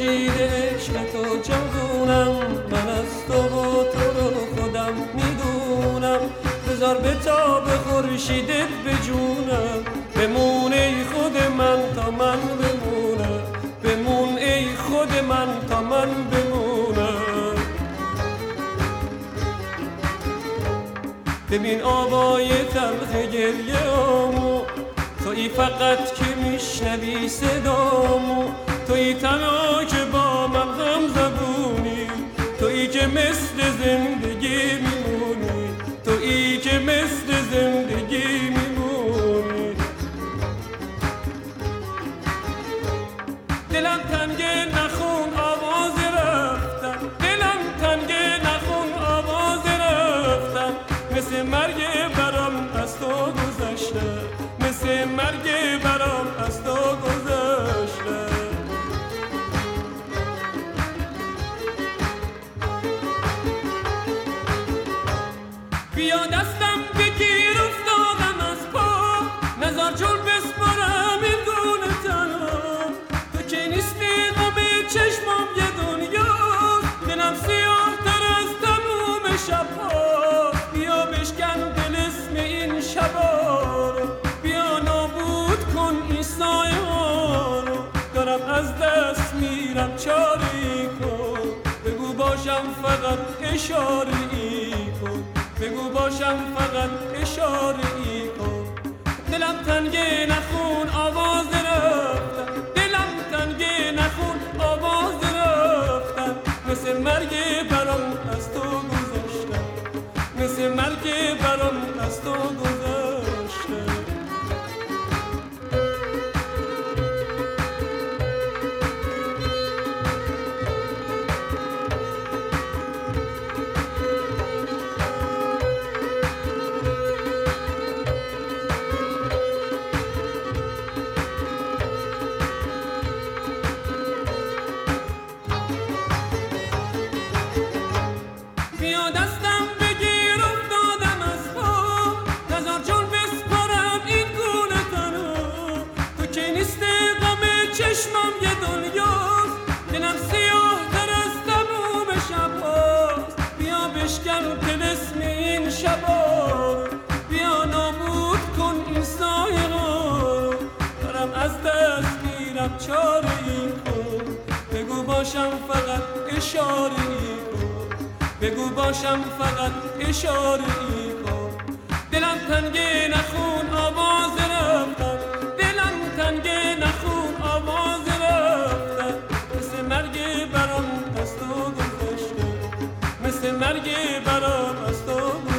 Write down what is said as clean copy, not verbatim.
خورشید عشق تو جوونم، من از تو و تو رو خودم میدونم. بذار بتاب خورشیدت به جونم، بمون ای خود من تا من بمونم، بمون ای خود من تا من بمونم. ببین آوای تلخ گریه آمو، تویی فقط که میشنوی صدامو، تویی تنها که با من هم زبونی، تویی که مثل زندگی میمونی، تویی که مثل زندگی میمونی. دلم تنگه نخون آواز رفتن، دلم تنگه نخون آواز رفتن، مثل مرگ برام از تو گذشته، مثل مرگ برام از تو گذشته. بیا دستم بگیر افتادم از پا، نزار جور بسپارم این گونه تنها. تو که نیستی غم چشمام یه دنیاست، دلم سیاه تر از تموم شبها. بیا بشکن دل اسم این شبا رو، بیا نابود کن این سایه ها رو. دارم از دست میرم چاری کن، بگو باشم فقط اشاره ای کن، بگو باشم فقط اشاره ای کن. دلم تنگه نخون آواز رفتن، دلم تنگه نخون آواز رفتن، مثل مرگ برام از تو گذشتن، مثل مرگ برام از تو گذشتن. بیا دستم بگیر افتادم از پا، نزار جون بسپارم این گونه تنها. تو که نیستی غم چشمم یه دنیاست، دلم سیاه تر از تموم شبهاست. بیا بشکن طلسم این شبا رو، بیا نابود کن این سایه ها رو. دارم از دست میرم چاره ای کن، بگو باشم فقط اشاره ای کن، بگو باشم فقط اشاره ای کن. دلم تنگه نخون آواز رفتن، دلم تنگه نخون آواز رفتن، مثل مرگ برام از تو گذشته، مثل مرگ برام از تو گذشته.